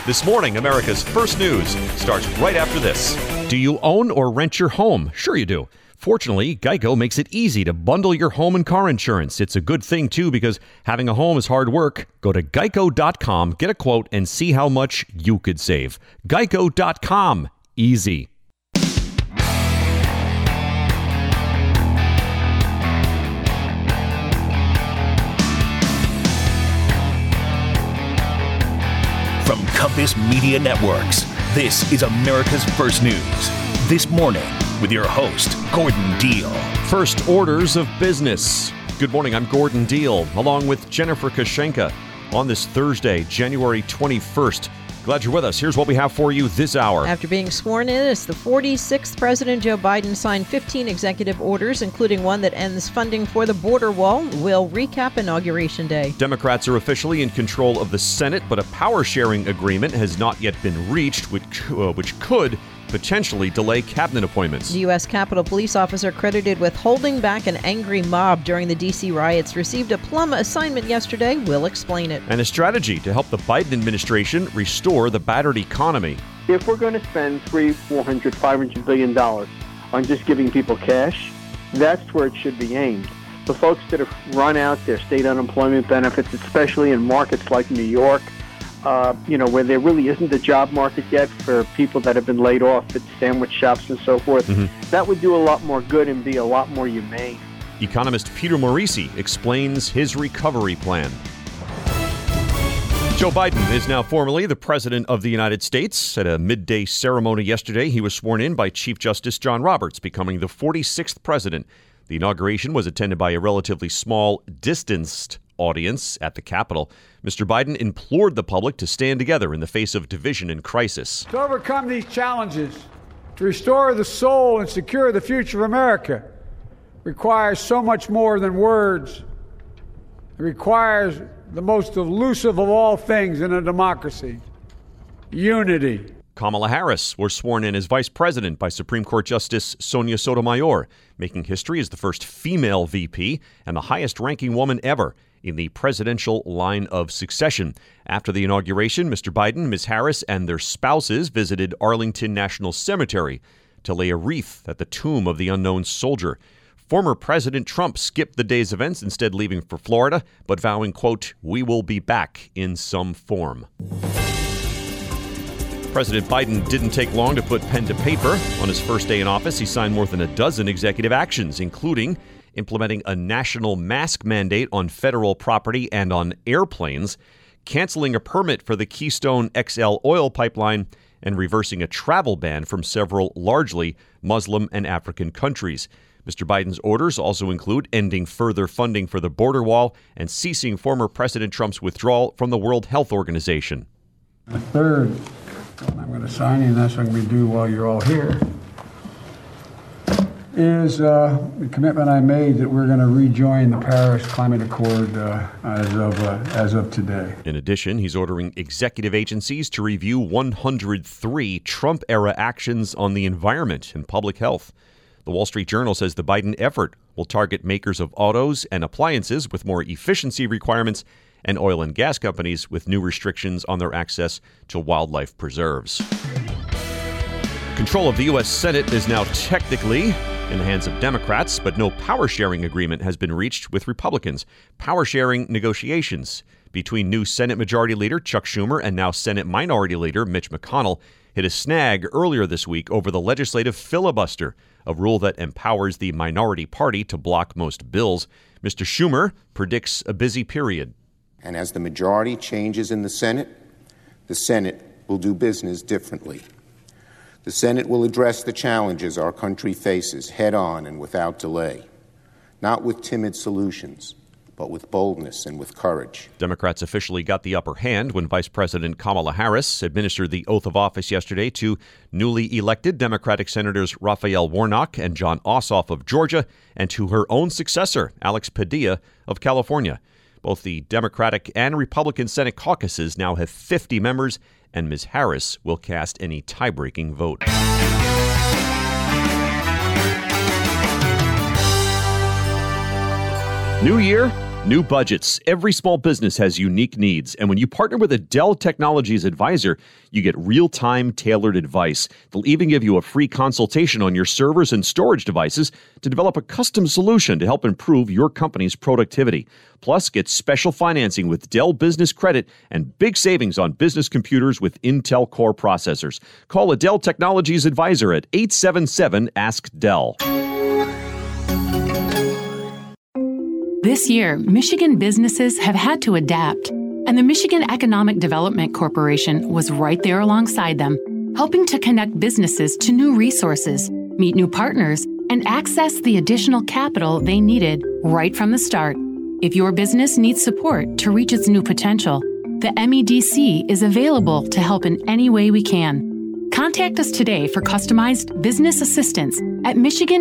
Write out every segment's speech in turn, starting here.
This morning, America's First News starts right after this. Do you own or rent your home? Sure you do. Fortunately, Geico makes it easy to bundle your home and car insurance. It's a good thing, too, because having a home is hard work. Go to geico.com, get a quote, and see how much you could save. Geico.com. Easy. From Compass Media Networks, this is America's First News. This morning, with your host, Gordon Deal. First orders of business. Good morning, I'm Gordon Deal, along with Jennifer Kashenka on this Thursday, January 21st. Glad you're with us. Here's what we have for you this hour. After being sworn in as the 46th President, Joe Biden signed 15 executive orders, including one that ends funding for the border wall. We'll recap Inauguration Day. Democrats are officially in control of the Senate, but a power-sharing agreement has not yet been reached, which could potentially delay cabinet appointments. The U.S. Capitol Police officer credited with holding back an angry mob during the D.C. riots received a plum assignment yesterday. We'll explain it. And a strategy to help the Biden administration restore the battered economy. If we're going to spend $400, $500 billion on just giving people cash, that's where it should be aimed. The folks that have run out their state unemployment benefits, especially in markets like New York, where there really isn't a job market yet for people that have been laid off at sandwich shops and so forth, that would do a lot more good and be a lot more humane. Economist Peter Morici explains his recovery plan. Joe Biden is now formally the President of the United States. At a midday ceremony yesterday, he was sworn in by Chief Justice John Roberts, becoming the 46th president. The inauguration was attended by a relatively small, distanced audience at the Capitol. Mr. Biden implored the public to stand together in the face of division and crisis. To overcome these challenges, to restore the soul and secure the future of America, requires so much more than words. It requires the most elusive of all things in a democracy: unity. Kamala Harris was sworn in as vice president by Supreme Court Justice Sonia Sotomayor, making history as the first female VP and the highest-ranking woman ever in the presidential line of succession. After the inauguration, Mr. Biden, Ms. Harris, and their spouses visited Arlington National Cemetery to lay a wreath at the tomb of the unknown soldier. Former President Trump skipped the day's events, instead leaving for Florida, but vowing, quote, "We will be back in some form." President Biden didn't take long to put pen to paper. On his first day in office, he signed more than a dozen executive actions, including implementing a national mask mandate on federal property and on airplanes, canceling a permit for the Keystone XL oil pipeline, and reversing a travel ban from several largely Muslim and African countries. Mr. Biden's orders also include ending further funding for the border wall and ceasing former President Trump's withdrawal from the World Health Organization. The third one I'm going to sign, and that's what I'm going to do while you're all here, is the commitment I made that we're going to rejoin the Paris Climate Accord as of today. In addition, he's ordering executive agencies to review 103 Trump-era actions on the environment and public health. The Wall Street Journal says the Biden effort will target makers of autos and appliances with more efficiency requirements and oil and gas companies with new restrictions on their access to wildlife preserves. Control of the U.S. Senate is now technically in the hands of Democrats, but no power-sharing agreement has been reached with Republicans. Power-sharing negotiations between new Senate Majority Leader Chuck Schumer and now Senate Minority Leader Mitch McConnell hit a snag earlier this week over the legislative filibuster, a rule that empowers the minority party to block most bills. Mr. Schumer predicts a busy period. And as the majority changes in the Senate will do business differently. The Senate will address the challenges our country faces head-on and without delay, not with timid solutions, but with boldness and with courage. Democrats officially got the upper hand when Vice President Kamala Harris administered the oath of office yesterday to newly elected Democratic Senators Raphael Warnock and Jon Ossoff of Georgia, and to her own successor, Alex Padilla of California. Both the Democratic and Republican Senate caucuses now have 50 members, and Ms. Harris will cast any tie-breaking vote. New year, New budgets. Every small business has unique needs. And when you partner with a Dell Technologies advisor, you get real-time tailored advice. They'll even give you a free consultation on your servers and storage devices to develop a custom solution to help improve your company's productivity. Plus, get special financing with Dell Business Credit and big savings on business computers with Intel Core processors. Call a Dell Technologies advisor at 877-ASK-DELL. This year, Michigan businesses have had to adapt, and the Michigan Economic Development Corporation was right there alongside them, helping to connect businesses to new resources, meet new partners, and access the additional capital they needed right from the start. If your business needs support to reach its new potential, the MEDC is available to help in any way we can. Contact us today for customized business assistance at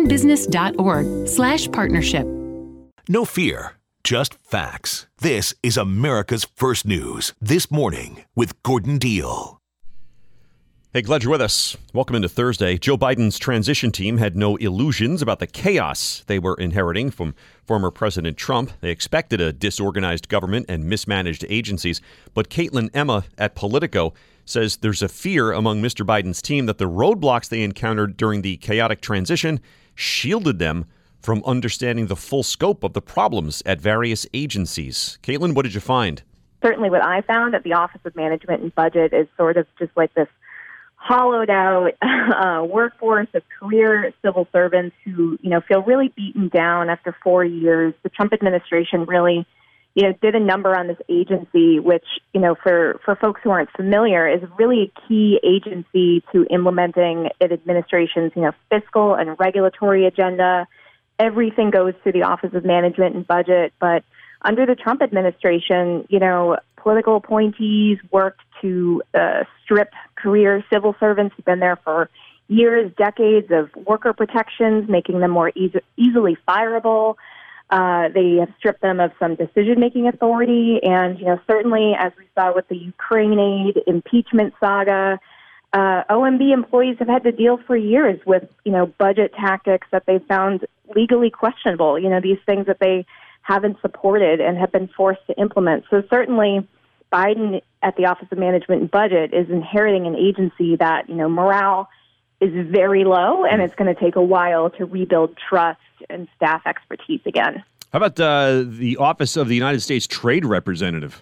michiganbusiness.org/partnership. No fear, just facts. This is America's First News, This Morning with Gordon Deal. Hey, glad you're with us. Welcome into Thursday. Joe Biden's transition team had no illusions about the chaos they were inheriting from former President Trump. They expected a disorganized government and mismanaged agencies. But Caitlin Emma at Politico says there's a fear among Mr. Biden's team that the roadblocks they encountered during the chaotic transition shielded them from understanding the full scope of the problems at various agencies. Caitlin, what did you find? Certainly what I found at the Office of Management and Budget is sort of just like this hollowed out workforce of career civil servants who, feel really beaten down after 4 years. The Trump administration really, did a number on this agency, which, for folks who aren't familiar, is really a key agency to implementing an administration's, fiscal and regulatory agenda. Everything goes through the Office of Management and Budget, but under the Trump administration, political appointees worked to strip career civil servants who've been there for years, decades of worker protections, making them more easily fireable. They have stripped them of some decision-making authority, and certainly, as we saw with the Ukraine aid impeachment saga, OMB employees have had to deal for years with, budget tactics that they found legally questionable, these things that they haven't supported and have been forced to implement. So certainly Biden at the Office of Management and Budget is inheriting an agency that, morale is very low, and it's going to take a while to rebuild trust and staff expertise again. How about the Office of the United States Trade Representative?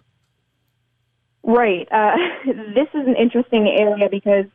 Right. This is an interesting area because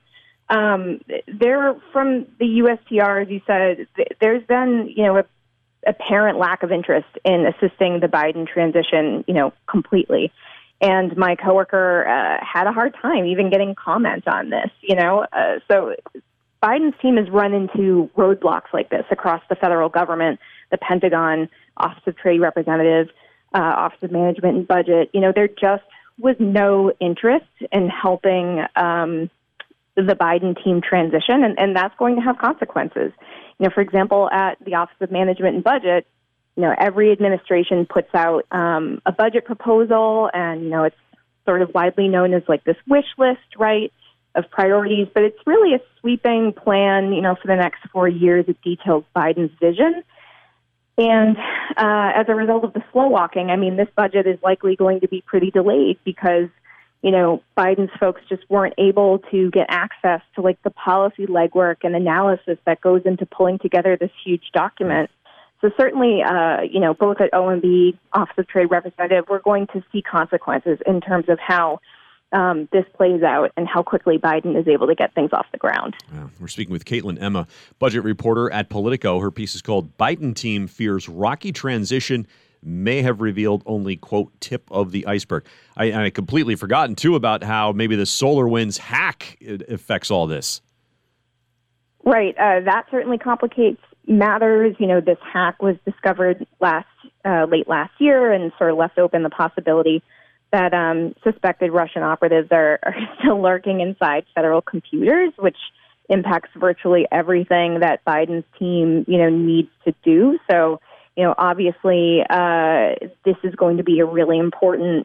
there, from the USTR, as you said, there's been, apparent lack of interest in assisting the Biden transition, completely. And my coworker had a hard time even getting comment on this, So Biden's team has run into roadblocks like this across the federal government, the Pentagon, Office of Trade Representative, Office of Management and Budget. There just was no interest in helping the Biden team transition, and that's going to have consequences. For example, at the Office of Management and Budget, every administration puts out a budget proposal, and, it's sort of widely known as like this wish list, right, of priorities, but it's really a sweeping plan, for the next 4 years. It details Biden's vision. And as a result of the slow walking, this budget is likely going to be pretty delayed because, Biden's folks just weren't able to get access to like the policy legwork and analysis that goes into pulling together this huge document. So certainly, both at OMB, Office of Trade Representative, we're going to see consequences in terms of how this plays out and how quickly Biden is able to get things off the ground. We're speaking with Caitlin Emma, budget reporter at Politico. Her piece is called Biden Team Fears Rocky Transition May Have Revealed Only, quote, Tip of the Iceberg. I completely forgotten, too, about how maybe the SolarWinds hack affects all this. Right. That certainly complicates matters. This hack was discovered late last year and sort of left open the possibility that suspected Russian operatives are still lurking inside federal computers, which impacts virtually everything that Biden's team, needs to do. So, obviously, this is going to be a really important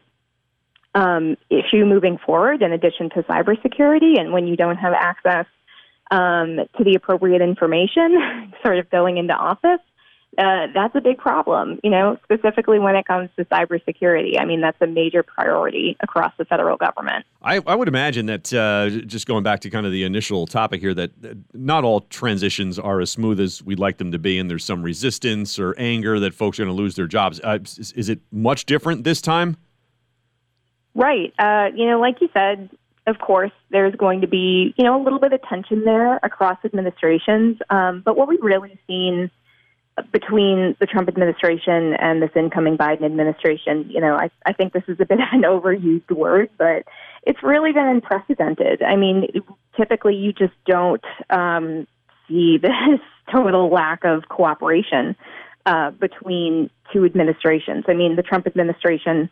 issue moving forward, in addition to cybersecurity. And when you don't have access to the appropriate information sort of going into office, that's a big problem, specifically when it comes to cybersecurity. I mean, that's a major priority across the federal government. I would imagine that, just going back to kind of the initial topic here, that not all transitions are as smooth as we'd like them to be, and there's some resistance or anger that folks are going to lose their jobs. Is it much different this time? Right. Like you said, of course, there's going to be, a little bit of tension there across administrations. But what we've really seen between the Trump administration and this incoming Biden administration, I think this is a bit of an overused word, but it's really been unprecedented. I mean, typically you just don't see this total lack of cooperation between two administrations. I mean, the Trump administration,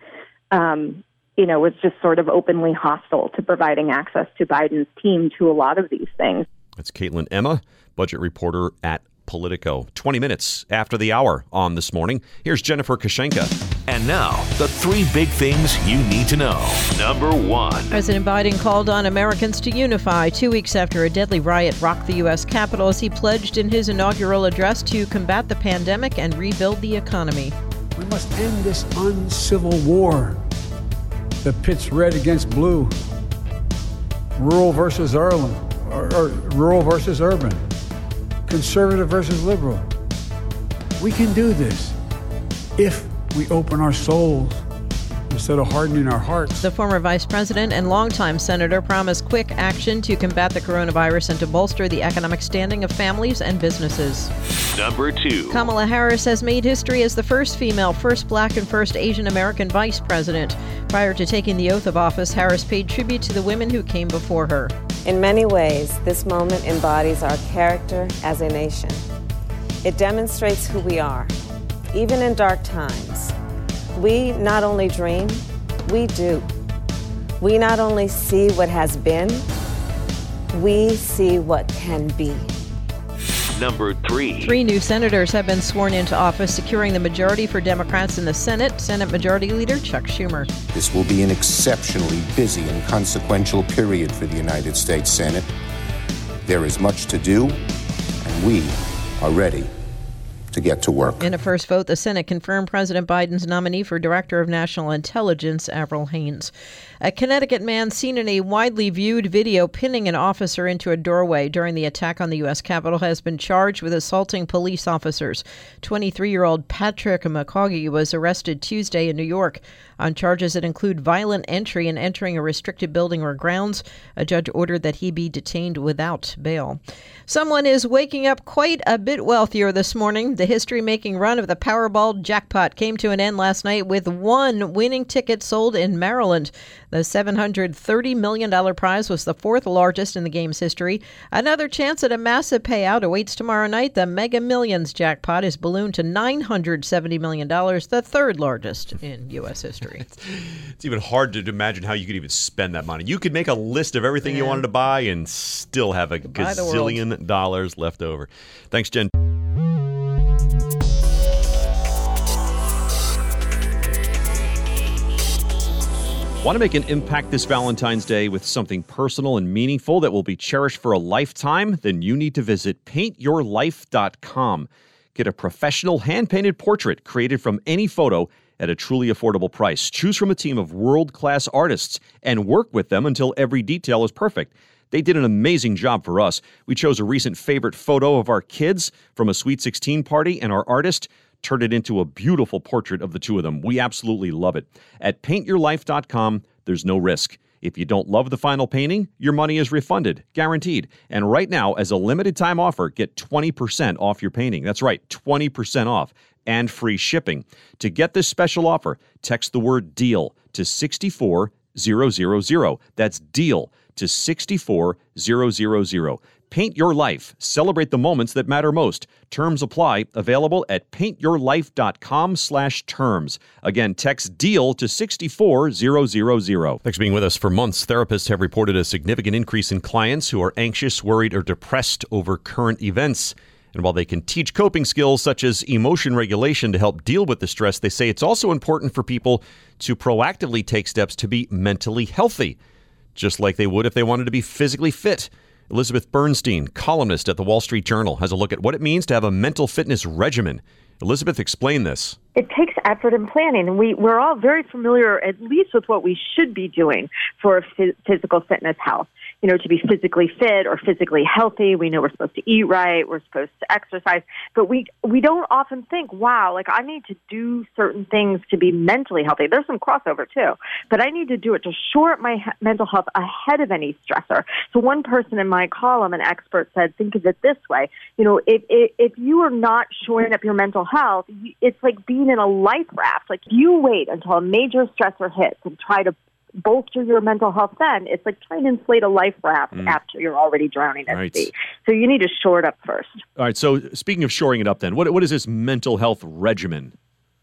was just sort of openly hostile to providing access to Biden's team to a lot of these things. That's Caitlin Emma, budget reporter at Politico. 20 minutes after the hour on This Morning. Here's Jennifer Kashenka. And now, the three big things you need to know. Number one. President Biden called on Americans to unify 2 weeks after a deadly riot rocked the U.S. Capitol as he pledged in his inaugural address to combat the pandemic and rebuild the economy. We must end this uncivil war that pits red against blue, rural versus urban, or rural versus urban, conservative versus liberal. We can do this if we open our souls instead of hardening our hearts. The former vice president and longtime senator promised quick action to combat the coronavirus and to bolster the economic standing of families and businesses. Number two. Kamala Harris has made history as the first female, first black, and first Asian American vice president. Prior to taking the oath of office, Harris paid tribute to the women who came before her. In many ways, this moment embodies our character as a nation. It demonstrates who we are, even in dark times. We not only dream, we do. We not only see what has been, we see what can be. Number three. 3 new senators have been sworn into office, securing the majority for Democrats in the Senate. Senate Majority Leader Chuck Schumer. This will be an exceptionally busy and consequential period for the United States Senate. There is much to do, and we are ready to get to work. In a first vote, the Senate confirmed President Biden's nominee for Director of National Intelligence, Avril Haines. A Connecticut man seen in a widely viewed video pinning an officer into a doorway during the attack on the U.S. Capitol has been charged with assaulting police officers. 23-year-old Patrick McCaughey was arrested Tuesday in New York on charges that include violent entry and entering a restricted building or grounds. A judge ordered that he be detained without bail. Someone is waking up quite a bit wealthier this morning. The history-making run of the Powerball jackpot came to an end last night with one winning ticket sold in Maryland. The $730 million prize was the fourth largest in the game's history. Another chance at a massive payout awaits tomorrow night. The Mega Millions jackpot is ballooned to $970 million, the third largest in U.S. history. It's even hard to imagine how you could even spend that money. You could make a list of everything you wanted to buy and still have a gazillion dollars left over. Thanks, Jen. Want to make an impact this Valentine's Day with something personal and meaningful that will be cherished for a lifetime? Then you need to visit paintyourlife.com. Get a professional hand-painted portrait created from any photo at a truly affordable price. Choose from a team of world-class artists and work with them until every detail is perfect. They did an amazing job for us. We chose a recent favorite photo of our kids from a Sweet 16 party, and our artist turned it into a beautiful portrait of the two of them. We absolutely love it. At paintyourlife.com, there's no risk. If you don't love the final painting, your money is refunded, guaranteed. And right now, as a limited time offer, get 20% off your painting. That's right, 20% off and free shipping. To get this special offer, text the word DEAL to 64000. That's DEAL to 64000. Paint your life. Celebrate the moments that matter most. Terms apply. Available at paintyourlife.com/terms. Again, text DEAL to 64000. Thanks for being with us. For months, therapists have reported a significant increase in clients who are anxious, worried, or depressed over current events. And while they can teach coping skills such as emotion regulation to help deal with the stress, they say it's also important for people to proactively take steps to be mentally healthy, just like they would if they wanted to be physically fit. Elizabeth Bernstein, columnist at the Wall Street Journal, has a look at what it means to have a mental fitness regimen Elizabeth, explain this. It takes effort and planning, and we're all very familiar, at least with what we should be doing for physical fitness health. You know, to be physically fit or physically healthy, we know we're supposed to eat right, we're supposed to exercise, but we don't often think, wow, like I need to do certain things to be mentally healthy. There's some crossover too, but I need to do it to shore up my mental health ahead of any stressor. So one person in my column, an expert, said, think of it this way. You know, if you are not shoring up your mental health, it's like being in a life raft. Like you wait until a major stressor hits and try to bolster your mental health, then it's like trying to inflate a life raft after you're already drowning at sea. So you need to shore it up first. All right. So speaking of shoring it up, then, what is this mental health regimen?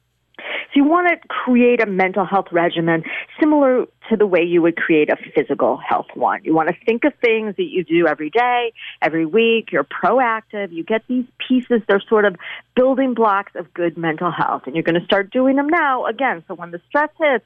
So you want to create a mental health regimen similar to the way you would create a physical health one. You want to think of things that you do every day, every week. You're proactive. You get these pieces. They're sort of building blocks of good mental health, and you're going to start doing them now again. So when the stress hits,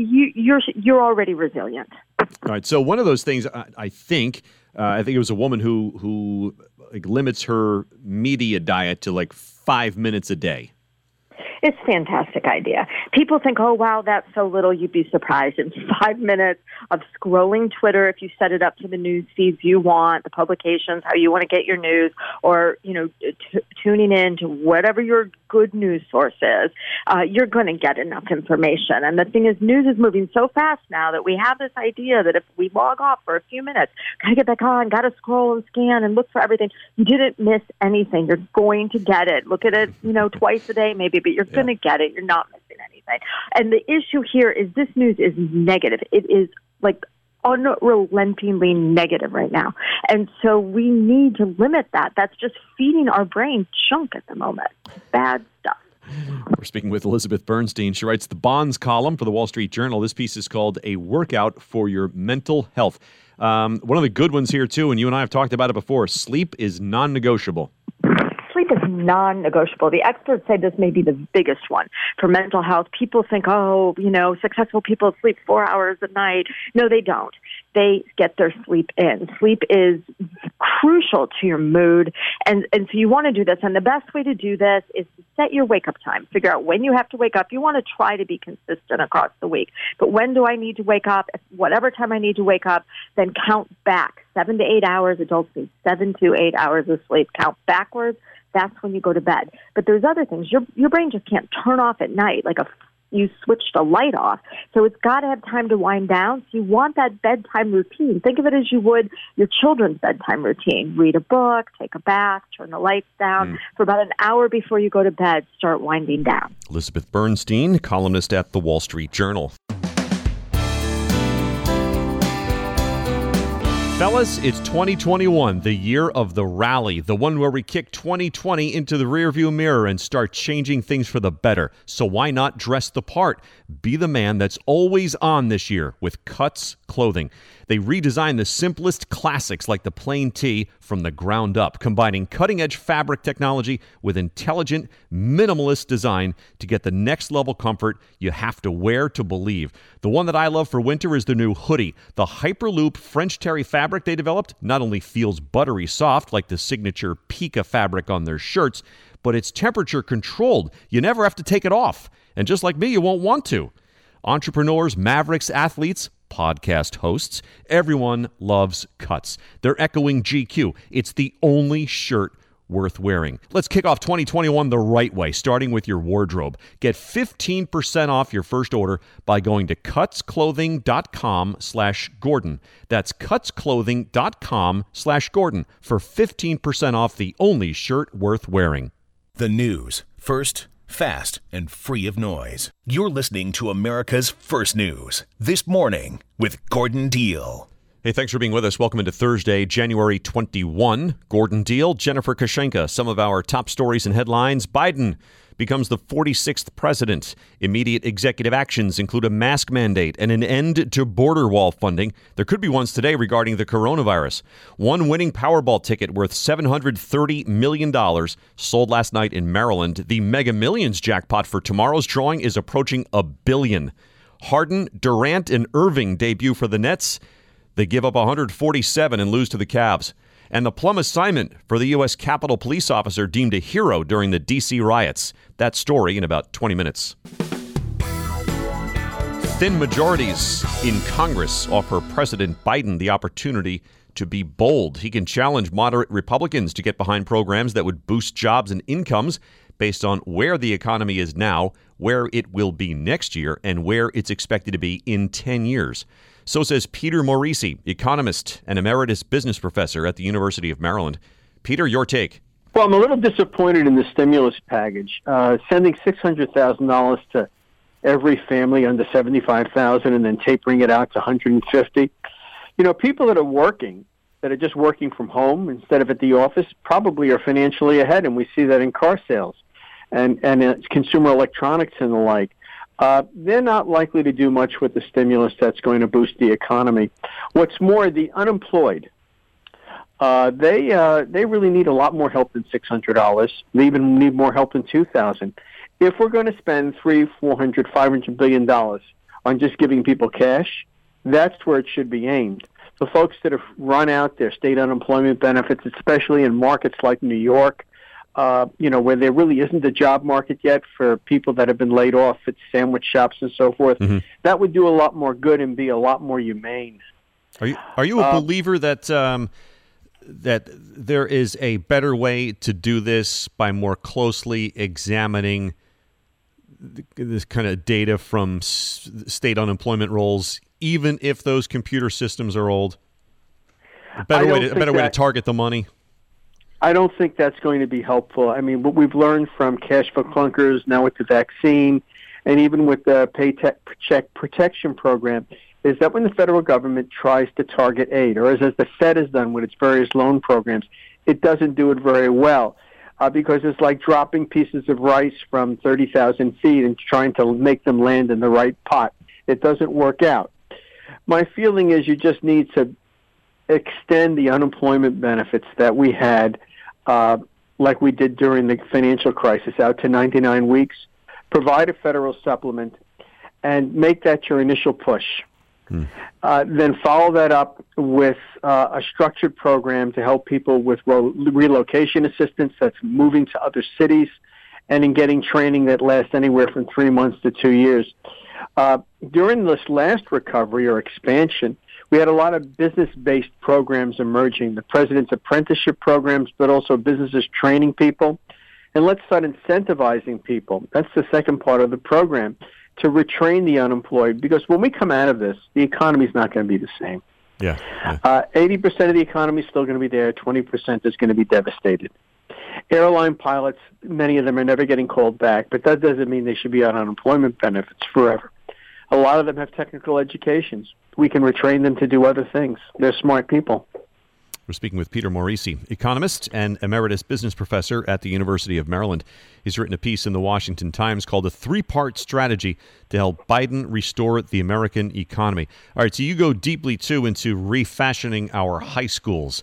you're already resilient. All right. So one of those things, I think it was a woman who like limits her media diet to like 5 minutes a day. It's a fantastic idea. People think, oh, wow, that's so little. You'd be surprised. In 5 minutes of scrolling Twitter, if you set it up to the news feeds you want, the publications, how you want to get your news, or, you know, tuning in to whatever your good news source is, you're going to get enough information. And the thing is, news is moving so fast now that we have this idea that if we log off for a few minutes, got to get back on, got to scroll and scan and look for everything. You didn't miss anything. You're going to get it. Look at it, you know, twice a day maybe, but you're going to get it. You're not missing anything. And the issue here is this news is negative. It is like unrelentingly negative right now. And so we need to limit that. That's just feeding our brain junk at the moment. Bad stuff. We're speaking with Elizabeth Bernstein. She writes the bonds column for the Wall Street Journal. This piece is called A Workout for Your Mental Health. One of the good ones here, too, and you and I have talked about it before, sleep is non-negotiable. Sleep is non-negotiable. The experts say this may be the biggest one for mental health. People think, oh, you know, successful people sleep 4 hours a night. No, they don't. They get their sleep in. Sleep is crucial to your mood. And so you want to do this. And the best way to do this is to set your wake-up time. Figure out when you have to wake up. You want to try to be consistent across the week. But when do I need to wake up? Whatever time I need to wake up, then count back. 7 to 8 hours. Adults need 7 to 8 hours of sleep. Count backwards. That's when you go to bed. But there's other things. Your brain just can't turn off at night like you switched a light off. So it's got to have time to wind down. So you want that bedtime routine. Think of it as you would your children's bedtime routine. Read a book, take a bath, turn the lights down. For about an hour before you go to bed, start winding down. Elizabeth Bernstein, columnist at the Wall Street Journal. Fellas, it's 2021, the year of the rally, the one where we kick 2020 into the rearview mirror and start changing things for the better. So why not dress the part? Be the man that's always on this year with Cuts Clothing. They redesigned the simplest classics like the plain tee from the ground up, combining cutting-edge fabric technology with intelligent, minimalist design to get the next-level comfort you have to wear to believe. The one that I love for winter is the new hoodie. The Hyperloop French terry fabric they developed not only feels buttery soft like the signature Pika fabric on their shirts, but it's temperature controlled. You never have to take it off. And just like me, you won't want to. Entrepreneurs, mavericks, athletes, podcast hosts, everyone loves Cuts. They're echoing GQ. It's the only shirt worth wearing. Let's kick off 2021 the right way, starting with your wardrobe. Get 15% off your first order by going to cutsclothing.com/Gordon. That's cutsclothing.com/Gordon for 15% off the only shirt worth wearing. The news first, fast, and free of noise. You're listening to America's First News This Morning with Gordon Deal. Hey, thanks for being with us. Welcome into Thursday, January 21. Gordon Deal, Jennifer Kashenka. Some of our top stories and headlines. Biden becomes the 46th president. Immediate executive actions include a mask mandate and an end to border wall funding. There could be ones today regarding the coronavirus. One winning Powerball ticket worth $730 million sold last night in Maryland. The Mega Millions jackpot for tomorrow's drawing is approaching $1 billion. Harden, Durant, and Irving debut for the Nets. They give up 147 and lose to the Cavs. And the plum assignment for the U.S. Capitol Police officer deemed a hero during the D.C. riots. That story in about 20 minutes. Thin majorities in Congress offer President Biden the opportunity to be bold. He can challenge moderate Republicans to get behind programs that would boost jobs and incomes based on where the economy is now, where it will be next year, and where it's expected to be in 10 years. So says Peter Morici, economist and emeritus business professor at the University of Maryland. Peter, your take. Well, I'm a little disappointed in the stimulus package. Sending $600,000 to every family under $75,000 and then tapering it out to $150,000. You know, people that are working, that are just working from home instead of at the office, probably are financially ahead, and we see that in car sales and consumer electronics and the like. They're not likely to do much with the stimulus that's going to boost the economy. What's more, the unemployed, they really need a lot more help than $600. They even need more help than $2,000. If we're going to spend $300, $400, $500 billion on just giving people cash, that's where it should be aimed. The folks that have run out their state unemployment benefits, especially in markets like New York, where there really isn't a job market yet for people that have been laid off at sandwich shops and so forth, that would do a lot more good and be a lot more humane. Are you a believer that that there is a better way to do this by more closely examining this kind of data from state unemployment rolls, even if those computer systems are old? A better way to target the money? I don't think that's going to be helpful. I mean, what we've learned from cash for clunkers, now with the vaccine, and even with the Paycheck Protection Program, is that when the federal government tries to target aid, or as the Fed has done with its various loan programs, it doesn't do it very well. Because it's like dropping pieces of rice from 30,000 feet and trying to make them land in the right pot. It doesn't work out. My feeling is you just need to extend the unemployment benefits that we had, like we did during the financial crisis, out to 99 weeks, provide a federal supplement, and make that your initial push. Then follow that up with a structured program to help people with relocation assistance, that's moving to other cities, and in getting training that lasts anywhere from 3 months to 2 years. During this last recovery or expansion, we had a lot of business-based programs emerging, the President's Apprenticeship programs, but also businesses training people. And let's start incentivizing people. That's the second part of the program, to retrain the unemployed, because when we come out of this, the economy is not going to be the same. 80% of the economy is still going to be there. 20% is going to be devastated. Airline pilots, many of them are never getting called back, but that doesn't mean they should be on unemployment benefits forever. A lot of them have technical educations. We can retrain them to do other things. They're smart people. We're speaking with Peter Morici, economist and emeritus business professor at the University of Maryland. He's written a piece in the Washington Times called A Three-Part Strategy to Help Biden Restore the American Economy. All right, so you go deeply, too, into refashioning our high schools,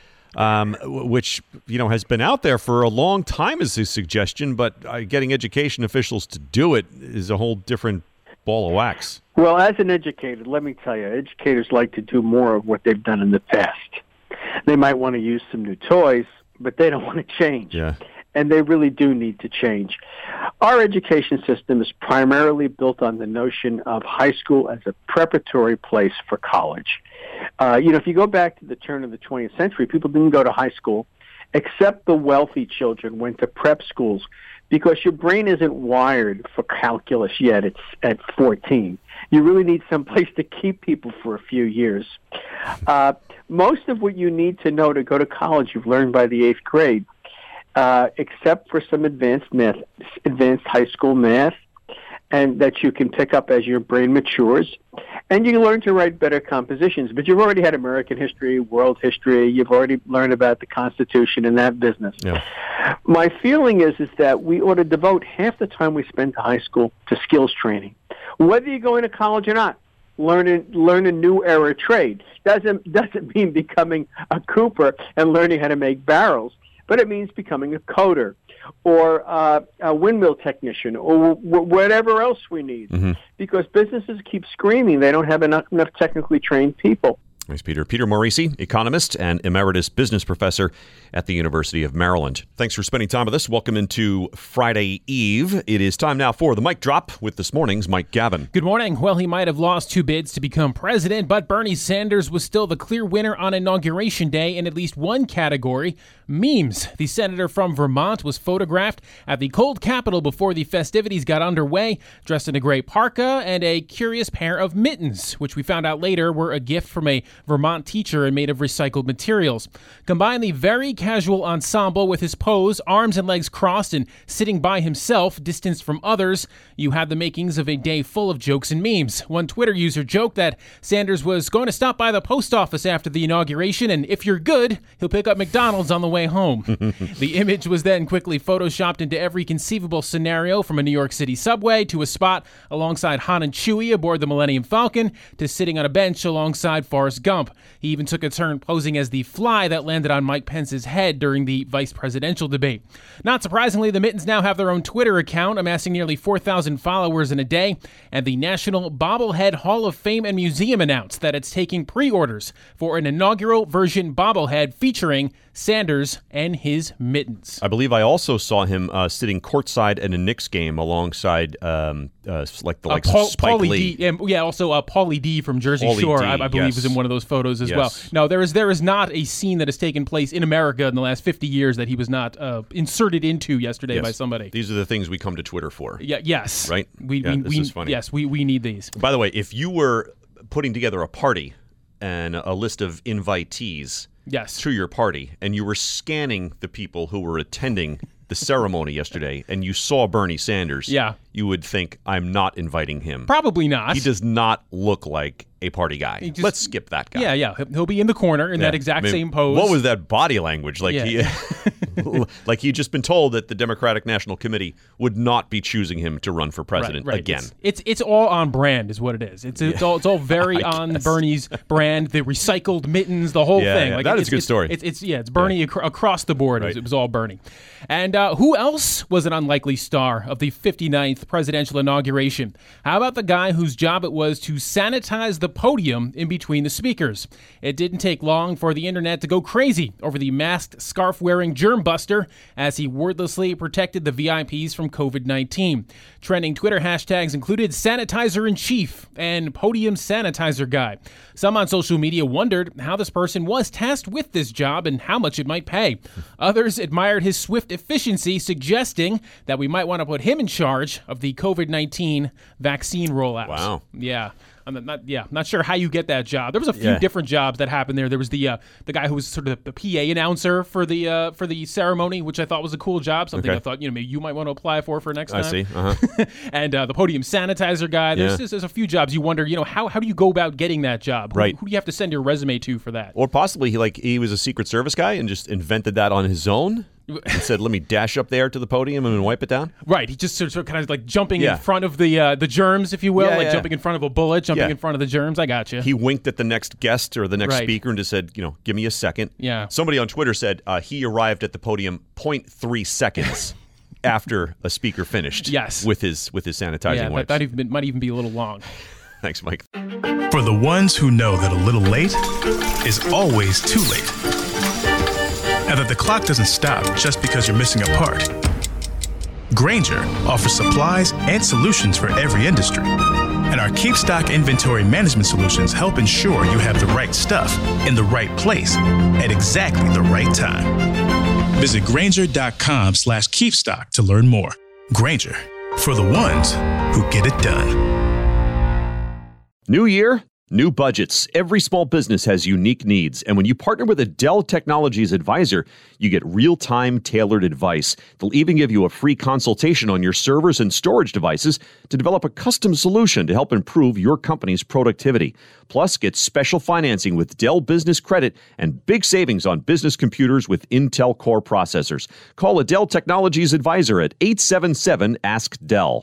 which, has been out there for a long time as a suggestion, but getting education officials to do it is a whole different ball of wax. Well, as an educator, let me tell you, educators like to do more of what they've done in the past. They might want to use some new toys, but they don't want to change. Yeah. And they really do need to change. Our education system is primarily built on the notion of high school as a preparatory place for college. If you go back to the turn of the 20th century, people didn't go to high school, except the wealthy children went to prep schools, because your brain isn't wired for calculus yet. It's at 14. You really need some place to keep people for a few years. Most of what you need to know to go to college, you've learned by the 8th grade, except for some advanced math, advanced high school math, and that you can pick up as your brain matures. And you learn to write better compositions. But you've already had American history, world history. You've already learned about the Constitution and that business. Yeah. My feeling is that we ought to devote half the time we spend to high school to skills training. Whether you're going to college or not, learn a new era trade. Doesn't mean becoming a cooper and learning how to make barrels, but it means becoming a coder or a windmill technician or whatever else we need. Because businesses keep screaming they don't have enough technically trained people. Thanks, Peter. Peter Morisi, economist and emeritus business professor at the University of Maryland. Thanks for spending time with us. Welcome into Friday Eve. It is time now for the mic drop with this morning's Mike Gavin. Good morning. Well, he might have lost 2 bids to become president, but Bernie Sanders was still the clear winner on Inauguration Day in at least one category, memes. The senator from Vermont was photographed at the cold Capitol before the festivities got underway, dressed in a gray parka and a curious pair of mittens, which we found out later were a gift from a Vermont teacher and made of recycled materials. Combine the very casual ensemble with his pose, arms and legs crossed and sitting by himself, distanced from others, you have the makings of a day full of jokes and memes. One Twitter user joked that Sanders was going to stop by the post office after the inauguration, and if you're good, he'll pick up McDonald's on the way home. The image was then quickly photoshopped into every conceivable scenario, from a New York City subway to a spot alongside Han and Chewie aboard the Millennium Falcon to sitting on a bench alongside Forrest Gump. He even took a turn posing as the fly that landed on Mike Pence's head during the vice presidential debate. Not surprisingly, the Mittens now have their own Twitter account, amassing nearly 4,000 followers in a day, and the National Bobblehead Hall of Fame and Museum announced that it's taking pre-orders for an inaugural version bobblehead featuring Sanders and his mittens. I believe I also saw him sitting courtside at a Knicks game alongside Spike Lee. D, also Paulie D from Jersey Paulie Shore, D, I believe, was in one of those photos as well. No, there is not a scene that has taken place in America in the last 50 years that he was not inserted into yesterday by somebody. These are the things we come to Twitter for. Yes. Right? This is funny. Yes, we need these. By the way, if you were putting together a party and a list of invitees to your party, and you were scanning the people who were attending the ceremony yesterday, and you saw Bernie Sanders, you would think, I'm not inviting him. Probably not. He does not look like a party guy. Let's skip that guy. Yeah. He'll be in the corner in that exact same pose. What was that body language? Like like he'd just been told that the Democratic National Committee would not be choosing him to run for president again. It's all on brand is what it is. It's all very on Bernie's brand. The recycled mittens, the whole thing. Like, that is a good story. It's Bernie across the board. It was all Bernie. And who else was an unlikely star of the 59th presidential inauguration? How about the guy whose job it was to sanitize the podium in between the speakers? It didn't take long for the internet to go crazy over the masked, scarf-wearing germ buster as he wordlessly protected the VIPs from COVID-19. Trending Twitter hashtags included sanitizer in chief and podium sanitizer guy. Some on social media wondered how this person was tasked with this job and how much it might pay. Others admired his swift efficiency, suggesting that we might want to put him in charge of the COVID-19 vaccine rollout. Wow. Yeah. I'm not sure how you get that job. There was a few different jobs that happened there. There was the guy who was sort of the PA announcer for the ceremony, which I thought was a cool job. Something I thought maybe you might want to apply for next time. I see. And the podium sanitizer guy. There's a few jobs you wonder. How do you go about getting that job? Who do you have to send your resume to for that? Or possibly he was a Secret Service guy and just invented that on his own. And said, let me dash up there to the podium and wipe it down? Right. He just sort of kind of like jumping in front of the germs, if you will, jumping in front of a bullet, jumping in front of the germs. I got you. He winked at the next guest or the next speaker and just said, give me a second. Yeah. Somebody on Twitter said he arrived at the podium 0.3 seconds after a speaker finished with his sanitizing wipes. That might even be a little long. Thanks, Mike. For the ones who know that a little late is always too late. And that the clock doesn't stop just because you're missing a part. Grainger offers supplies and solutions for every industry. And our KeepStock inventory management solutions help ensure you have the right stuff in the right place at exactly the right time. Visit Grainger.com/KeepStock to learn more. Grainger, for the ones who get it done. New year, new budgets. Every small business has unique needs, and when you partner with a Dell Technologies advisor, you get real-time tailored advice. They'll even give you a free consultation on your servers and storage devices to develop a custom solution to help improve your company's productivity. Plus, get special financing with Dell Business Credit and big savings on business computers with Intel Core processors. Call a Dell Technologies advisor at 877-ASK-DELL.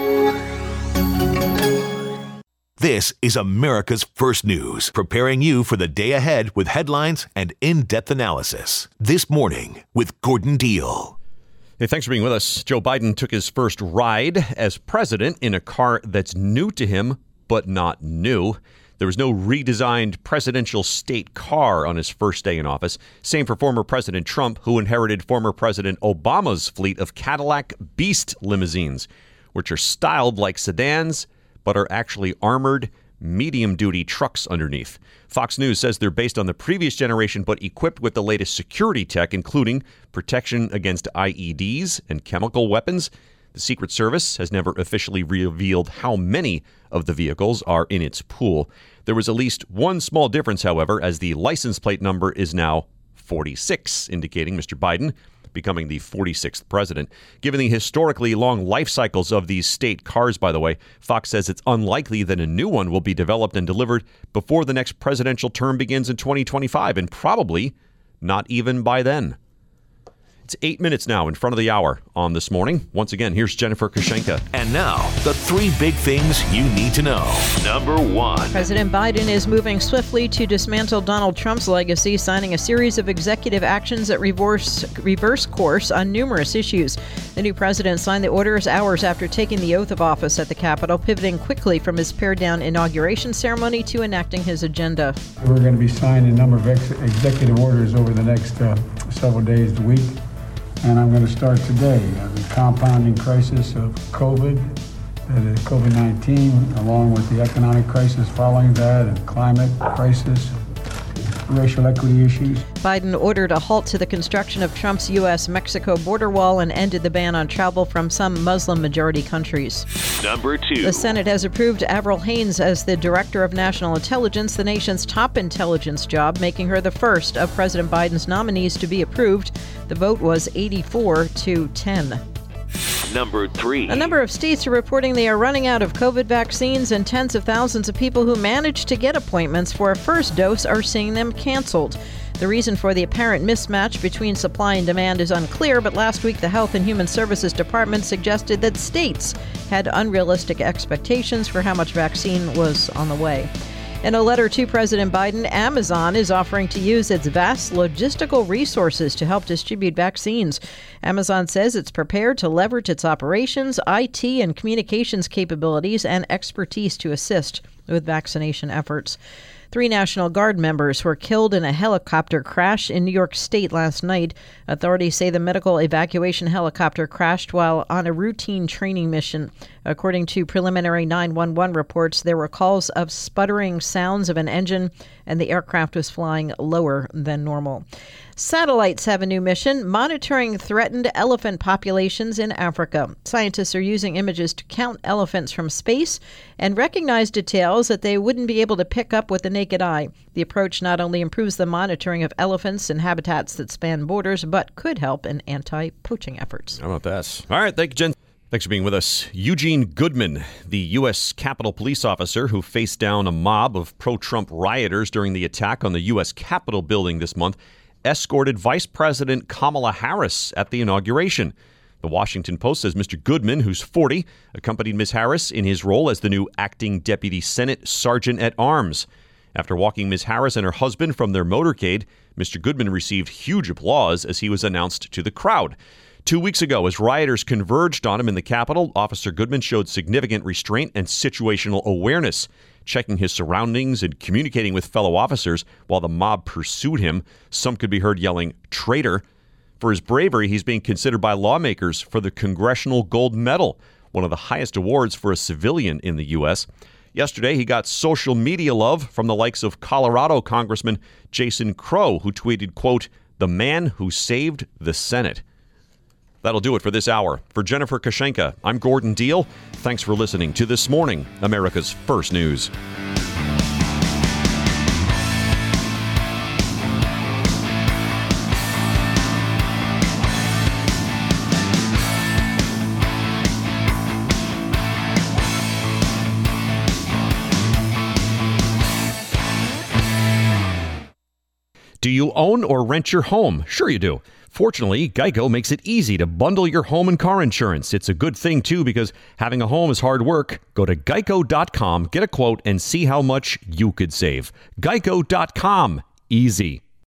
This is America's First News, preparing you for the day ahead with headlines and in-depth analysis. This morning with Gordon Deal. Hey, thanks for being with us. Joe Biden took his first ride as president in a car that's new to him, but not new. There was no redesigned presidential state car on his first day in office. Same for former President Trump, who inherited former President Obama's fleet of Cadillac Beast limousines, which are styled like sedans but are actually armored medium-duty trucks underneath. Fox News says they're based on the previous generation but equipped with the latest security tech, including protection against IEDs and chemical weapons. The Secret Service has never officially revealed how many of the vehicles are in its pool. There was at least one small difference, however, as the license plate number is now 46, indicating Mr. Biden becoming the 46th president. Given the historically long life cycles of these state cars, by the way, Fox says it's unlikely that a new one will be developed and delivered before the next presidential term begins in 2025, and probably not even by then. It's 8 minutes now in front of the hour on This Morning. Once again, here's Jennifer Kushenka. And now, the 3 big things you need to know. Number 1. President Biden is moving swiftly to dismantle Donald Trump's legacy, signing a series of executive actions that reverse course on numerous issues. The new president signed the orders hours after taking the oath of office at the Capitol, pivoting quickly from his pared-down inauguration ceremony to enacting his agenda. We're going to be signing a number of executive orders over the next several days to week. And I'm going to start today. The compounding crisis of COVID-19, along with the economic crisis following that, and climate crisis, racial equity issues. Biden ordered a halt to the construction of Trump's U.S.-Mexico border wall and ended the ban on travel from some Muslim-majority countries. Number 2. The Senate has approved Avril Haines as the Director of National Intelligence, the nation's top intelligence job, making her the first of President Biden's nominees to be approved. The vote was 84-10. Number 3. A number of states are reporting they are running out of COVID vaccines, and tens of thousands of people who managed to get appointments for a first dose are seeing them canceled. The reason for the apparent mismatch between supply and demand is unclear, but last week the Health and Human Services Department suggested that states had unrealistic expectations for how much vaccine was on the way. In a letter to President Biden, Amazon is offering to use its vast logistical resources to help distribute vaccines. Amazon says it's prepared to leverage its operations, IT, and communications capabilities and expertise to assist with vaccination efforts. 3 National Guard members were killed in a helicopter crash in New York State last night. Authorities say the medical evacuation helicopter crashed while on a routine training mission. According to preliminary 911 reports, there were calls of sputtering sounds of an engine, and the aircraft was flying lower than normal. Satellites have a new mission, monitoring threatened elephant populations in Africa. Scientists are using images to count elephants from space and recognize details that they wouldn't be able to pick up with the naked eye. The approach not only improves the monitoring of elephants in habitats that span borders, but could help in anti-poaching efforts. How about that? All right, thank you, Jen. Thanks for being with us. Eugene Goodman, the U.S. Capitol police officer who faced down a mob of pro-Trump rioters during the attack on the U.S. Capitol building this month, escorted Vice President Kamala Harris at the inauguration. The Washington Post says Mr. Goodman, who's 40, accompanied Ms. Harris in his role as the new acting Deputy Senate Sergeant at Arms. After walking Ms. Harris and her husband from their motorcade, Mr. Goodman received huge applause as he was announced to the crowd. 2 weeks ago, as rioters converged on him in the Capitol, Officer Goodman showed significant restraint and situational awareness, checking his surroundings and communicating with fellow officers while the mob pursued him. Some could be heard yelling, "Traitor." For his bravery, he's being considered by lawmakers for the Congressional Gold Medal, one of the highest awards for a civilian in the U.S. Yesterday, he got social media love from the likes of Colorado Congressman Jason Crow, who tweeted, quote, "The man who saved the Senate." That'll do it for this hour. For Jennifer Kushenka, I'm Gordon Deal. Thanks for listening to This Morning, America's First News. Do you own or rent your home? Sure you do. Fortunately, Geico makes it easy to bundle your home and car insurance. It's a good thing, too, because having a home is hard work. Go to geico.com, get a quote, and see how much you could save. Geico.com. Easy.